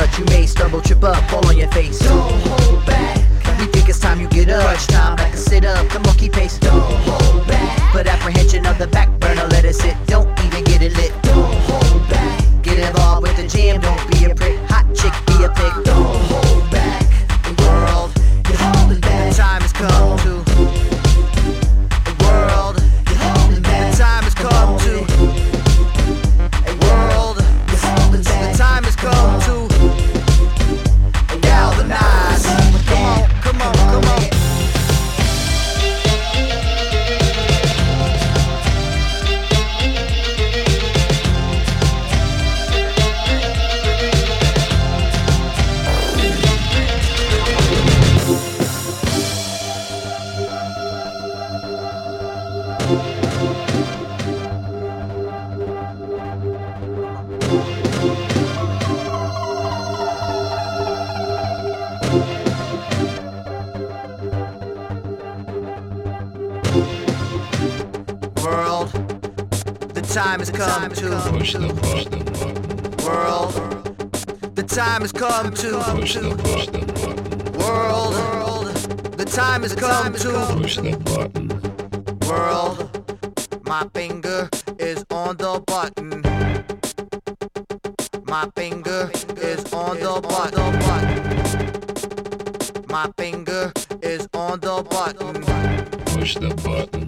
but you may stumble, trip up, fall on your face. Don't hold back. We think it's time you get up. Crunch time like a sit up, the monkey pace. Don't hold back. Put apprehension on the back burner, let it sit. Don't even get it lit. Don't hold back. Get involved with the jam, don't be a prick. Hot chick, be a pig. Don't hold back. The world, you're holding back. The time has come to. The world, you're holding back. The time has come to. A world, you're holding back. The time has come to. Galvanize. Come on, come on. World, the time has come to push the button. World, the time has come to Push the button. World, the time has come to Push the button. World, my finger is on the button. My finger is on the button. My finger is on the button. Push the button.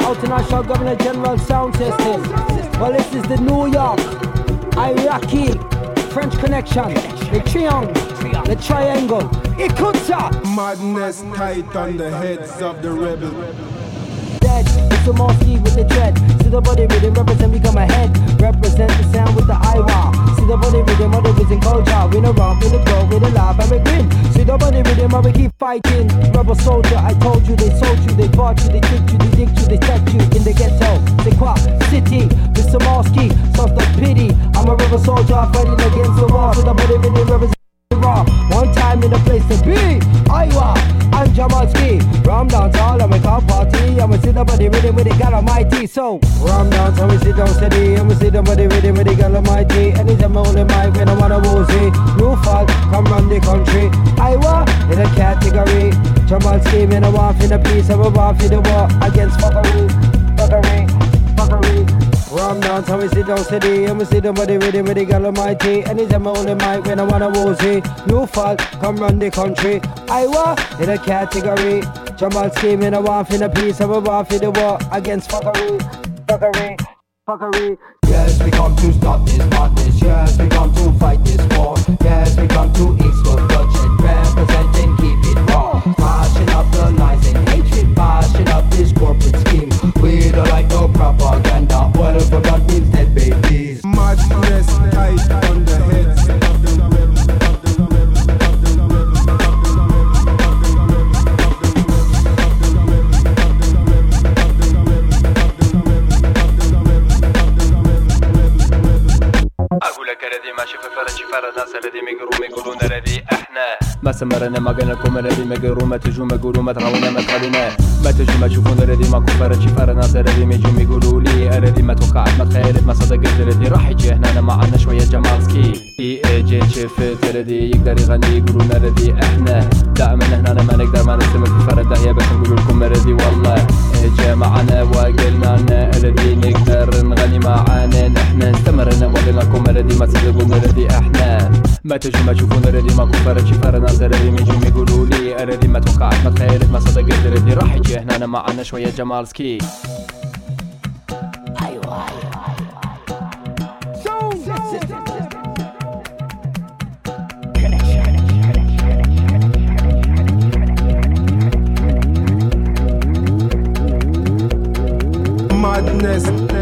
International Governor General Sound System. Well, this is the New York, Iraqi, French connection, the triangle, the triangle, Ikuta. Madness tight on the heads of the rebel. Dead, it's a Mosky with the dread. See the body rhythm, represent, we come ahead. Represent the sound with the Iwa. See the body rhythm, other in culture. We no romp, we no grow, we no laugh, and we grin. See the body rhythm, and we keep fighting. Rebel soldier, I told you, they sold you, they bought you, they kicked you, they dicked you, they checked you in the ghetto. C'est quoi? City, Mr. Mosky, soft of pity. I'm a rebel soldier, fighting against the war. See the body rhythm, represent. One time in the place to be, Iowa, I'm Jamalski. Ram dance all and we call party. And we sit up at the rhythm with the God Almighty. So, Ram dance and we sit down steady. And we sit up at the rhythm with the God Almighty. And it's a holy mic when I wanna woozy. New fall, come run the country. Iowa, in a category. Jamalski, man, I want for the peace. And we want for the war against fuckery. Ram dance and we sit down steady. And we sit up at the rhythm with the God Almighty. And it's a holy mic when I wanna woozy. New fall, come run the country. Iowa, in a category. Jamal scheming, I want for the peace, and we want for the war against fuckery. Yes, we come to stop this madness. Yes, we come to fight this war. Yes, we come to export bloodshed. Represent and keep it raw. Smashing up the lies and hatred. Bashing up this corporate scheme. We don't like no propaganda. Whatever that means, dead babies. Madness tight on the heads of the rebel. أقول لك الذي ماشي في فرج فرد ناس الذي يقولون الذي احنا ما سمرنا ما قلنا لكم الذي ما يقولوا ما تجوا ما يقولوا ما تغاونا ما تخلونا ما تجوا ما تشوفون الذي ما كفرج فرد ناس الذي يجوا يقولوا لي الذي ما توقعت ما تخيلت ما صدقت الذي راح يجي هنا أنا معنا شوية جمالسكي اي جي شفت الذي يقدر يغني يقولون الذي احنا دائما هنا أنا ما نقدر ما نستمر في فرد داهية بس نقول لكم الذي والله جاء معنا وقلنا لنا الذي نقدر نغني معانا احنا استمرنا وقلنا لكم الذي ما تصدقون الذي احنا ما تجوا ما تشوفون الذي ما كفرت شفار ناس الذي يجوا يقولوا لي الذي ما توقعت ما تخيلت ما صدقت الذي راح يجي هنا أنا معنا شوية جمالسكي Madness.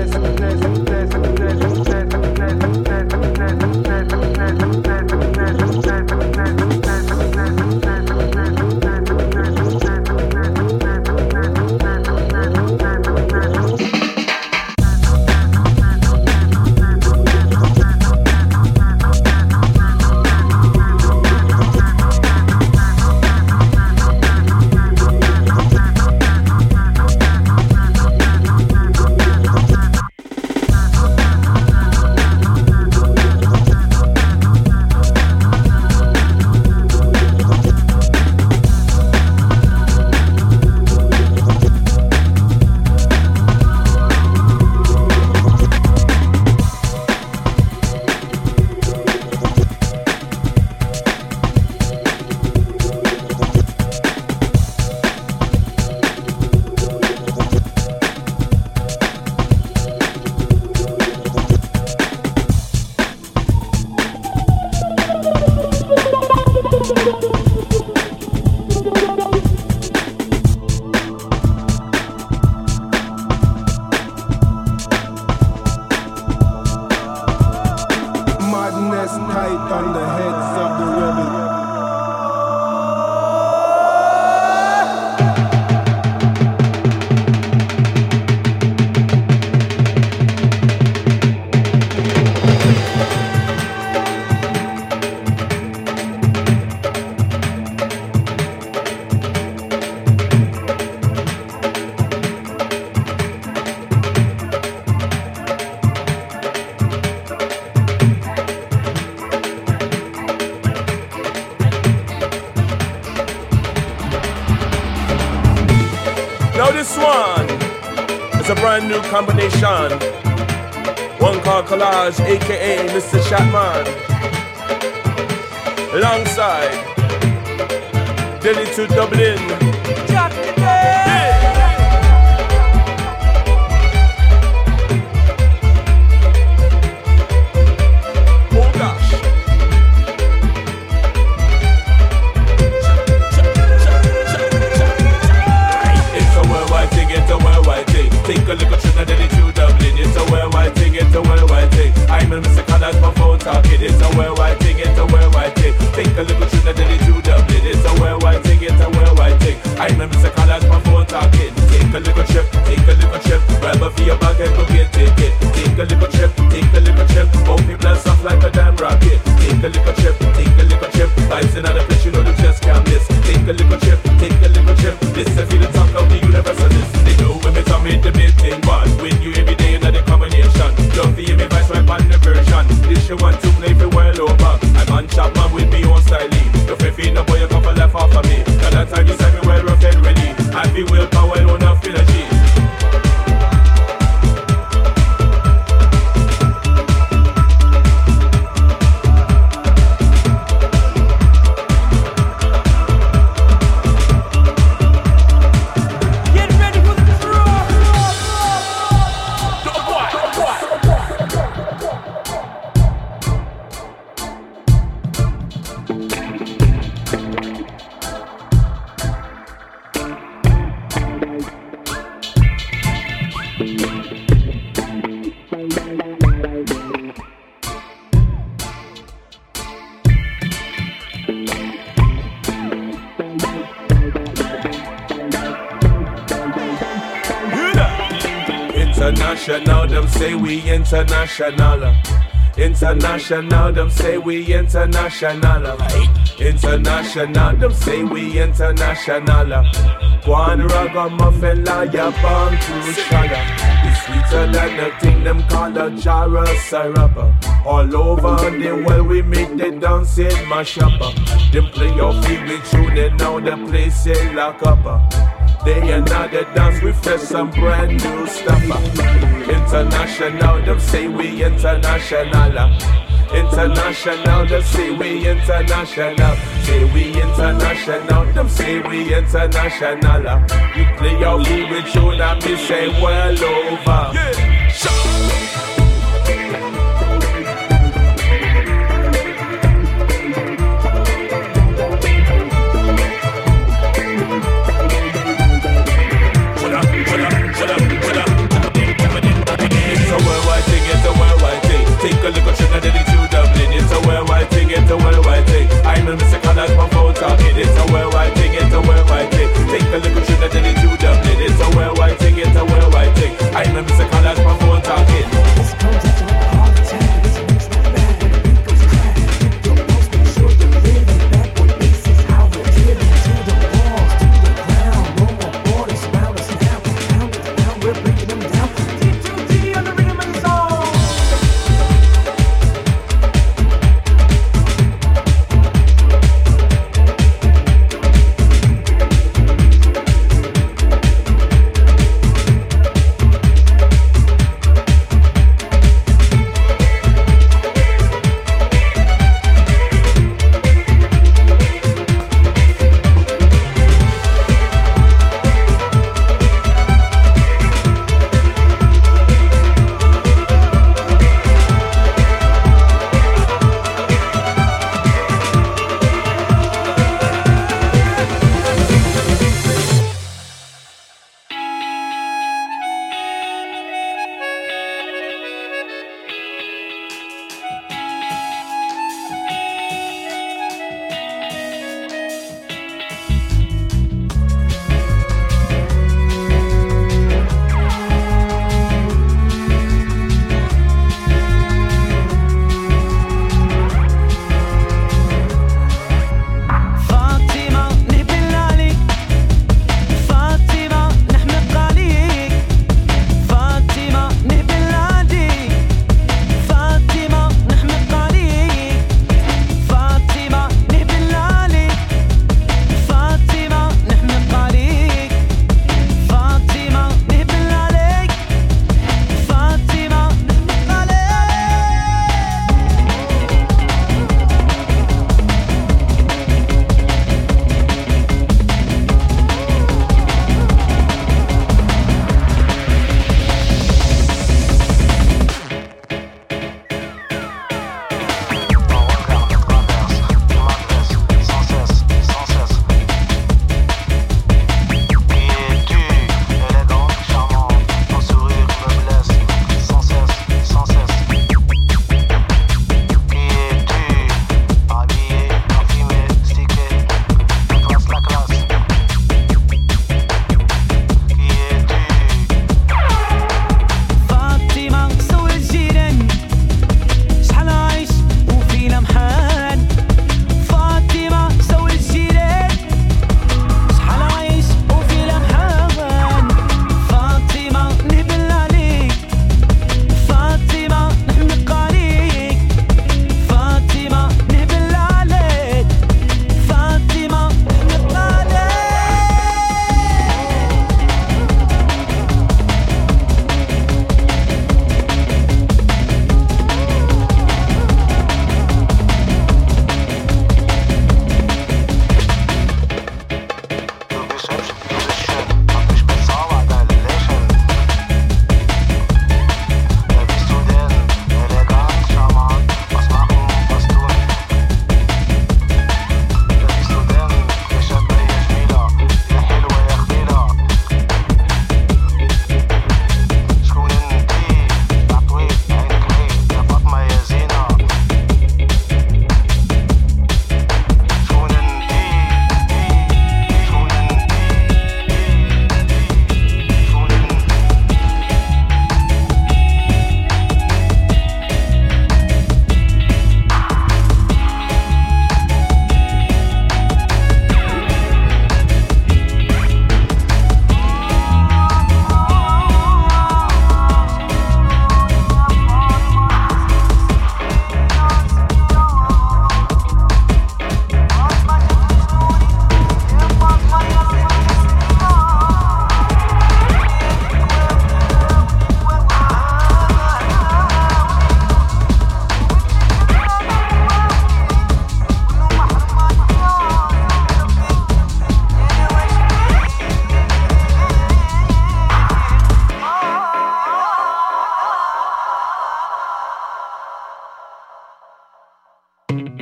Tight on the heads of the rebel. Now this one is a brand new combination. One called Collage, aka Mr. Shatman, alongside Delhi to Dublin. Trinidad to Dublin. It's a worldwide thing, it's a worldwide thing. I'm a Mr. Colors, my phone talking. It's a worldwide thing, it's a worldwide thing. Take a look at Trinidad to Dublin. It's a worldwide thing, it's a worldwide thing. I'm a Mr. Colors, my phone talking. Take a little trip, take a little trip. Grab a for your bag and go get ticket. Take a little trip, take a little trip. Both people and stuff like a damn rocket. Take a little trip, take a little trip. Vibes in other place, you know them just can't miss. Take a little trip, take a little trip. This is the talk of the universalist. They know when me come in the meeting one. Win you every day in the combination. Love to hear me vice right on the version. This you want to play for well over. I'm on Chapman with me own styling. Your faith in the boy, you come for left off of me. Now that time you said me well rough and ready. I feel willpower, no enough energy. International, them say we international. International, them say we international. International, them say we international. One ragamuffin liar born to shagger. It's sweeter than the thing them call a jar of syrup. All over the world we make the dancing mash up. Them play your favorite tune and now the place is lock up. Day and night they dance with fresh some brand new stuff. International, them say we international. International, them say we international. Say we international, them say we international. You play your favorite tune and me say well over. Yeah, sure. Take a look at Trinidad to Dublin. It's a worldwide thing, it's a worldwide thing. I'm a Mr. Colors, my phone talking. It's a worldwide thing, it's a worldwide thing. Take a look at Trinidad to Dublin. It's a worldwide thing, it's a worldwide thing. I'm a Mr. Colors.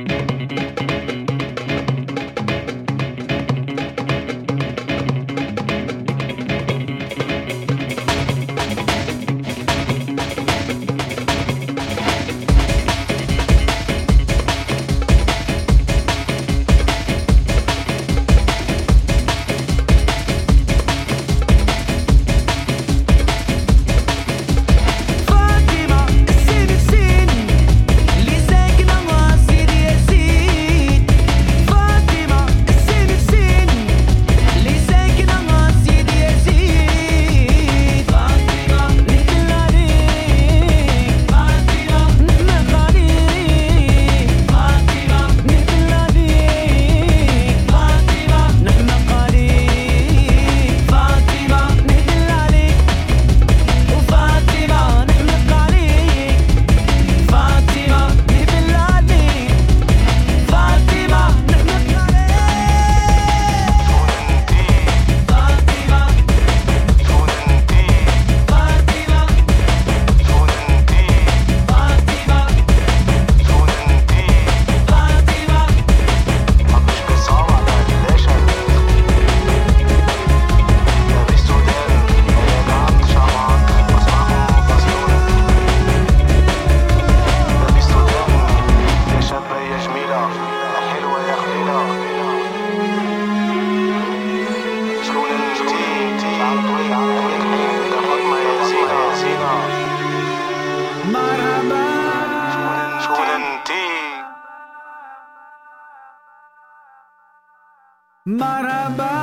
مرحبا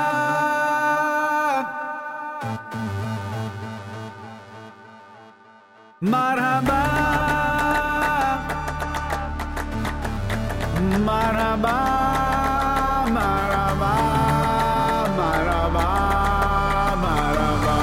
مرحبا مرحبا مرحبا مرحبا مرحبا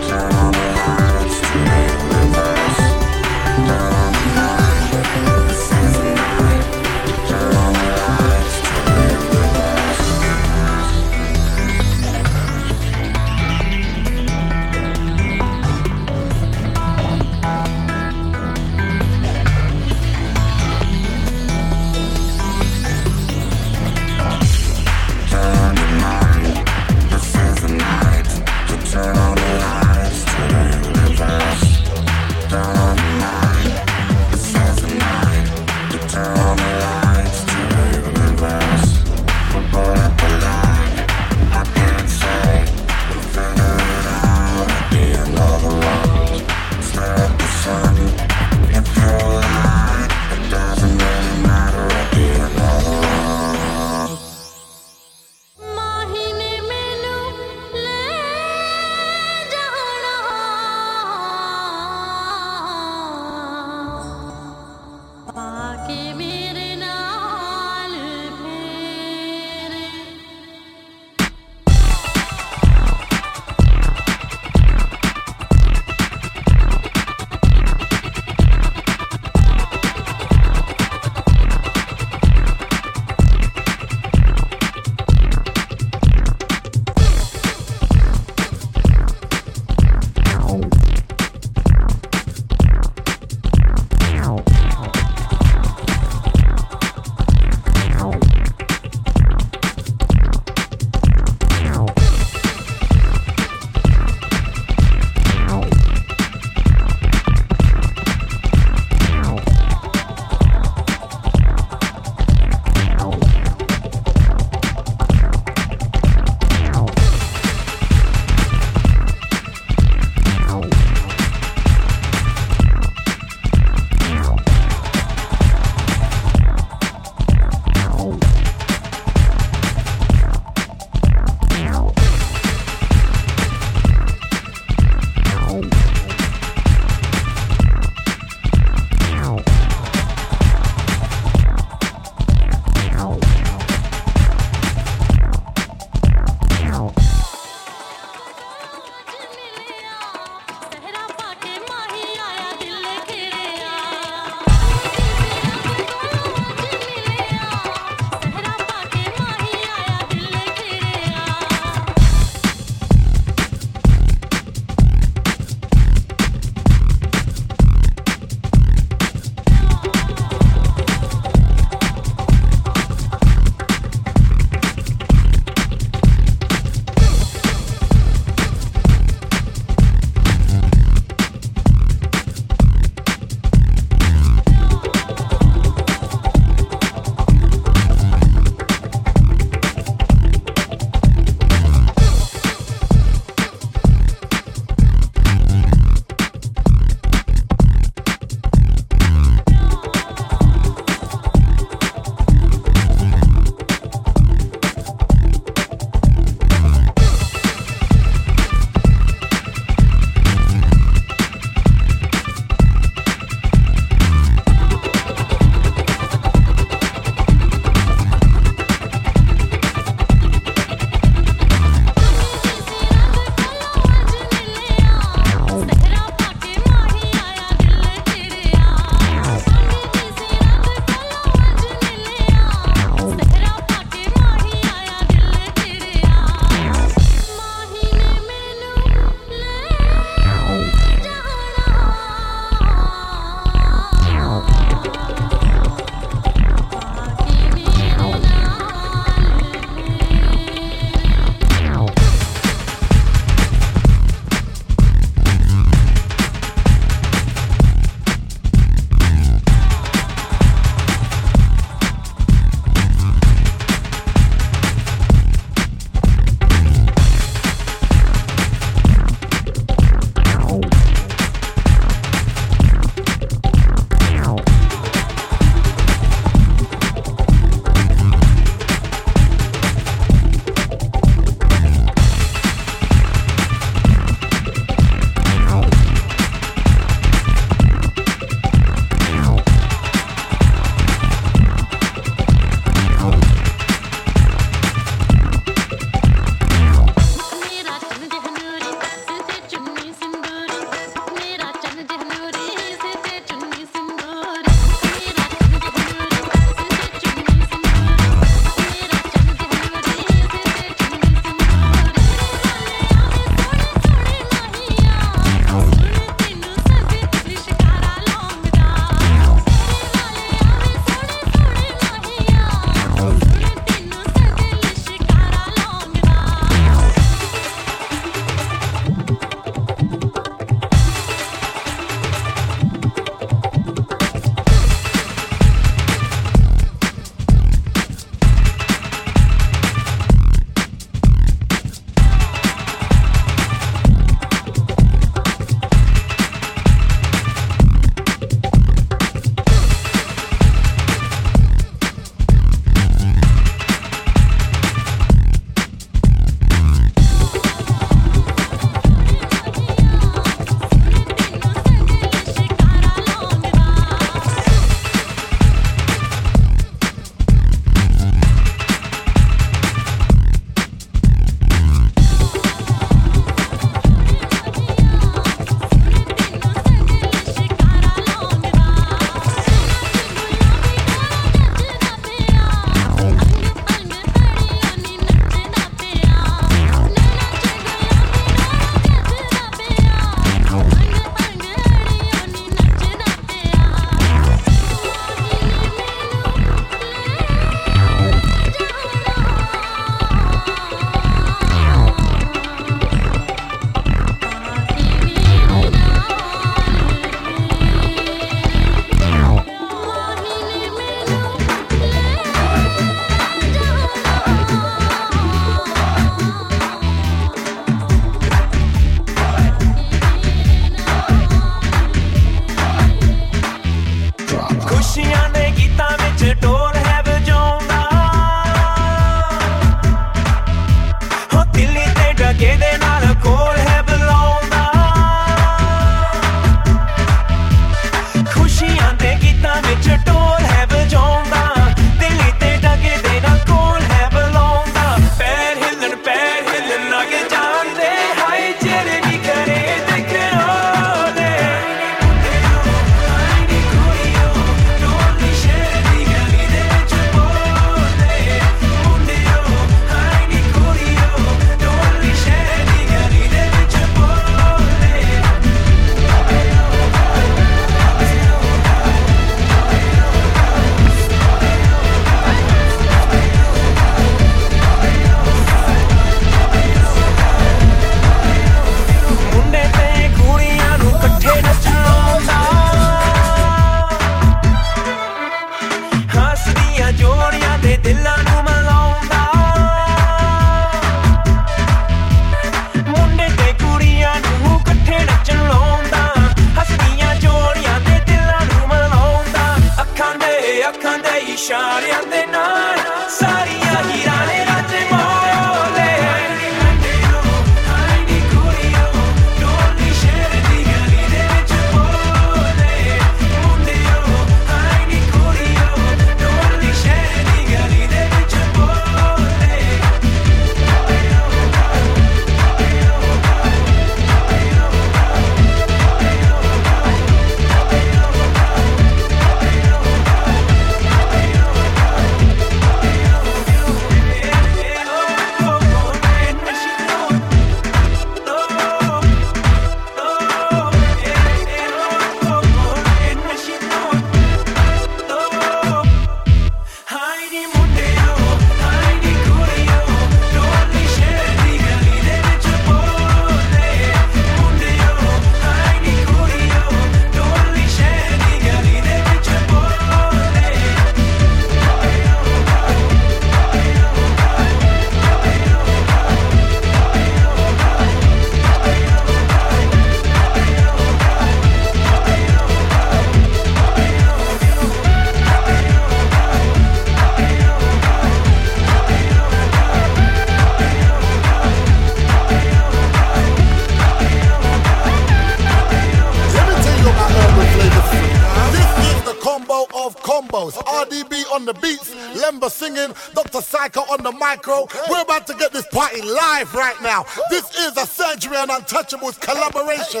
on the beats, Lemba singing, Dr. Psycho on the micro. We're about to get this party live right now. This is a Surgery and Untouchables collaboration,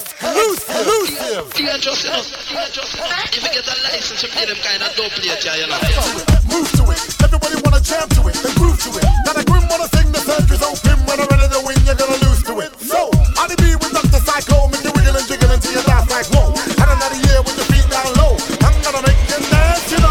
exclusive. Dangerous enough. If you get a license, you play them kind of dope later, you know. Move to it, everybody wanna jam to it, then groove to it. Now the grim wanna sing, the surgery's open. When I'm ready to win, you're gonna lose to it. So, I'll be with Dr. Psycho, make you wiggle and jiggle until you dance like whoa. And another year with your feet down low, I'm gonna make you dance, you know.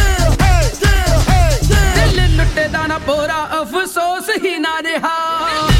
अफसोस ही ना रहा।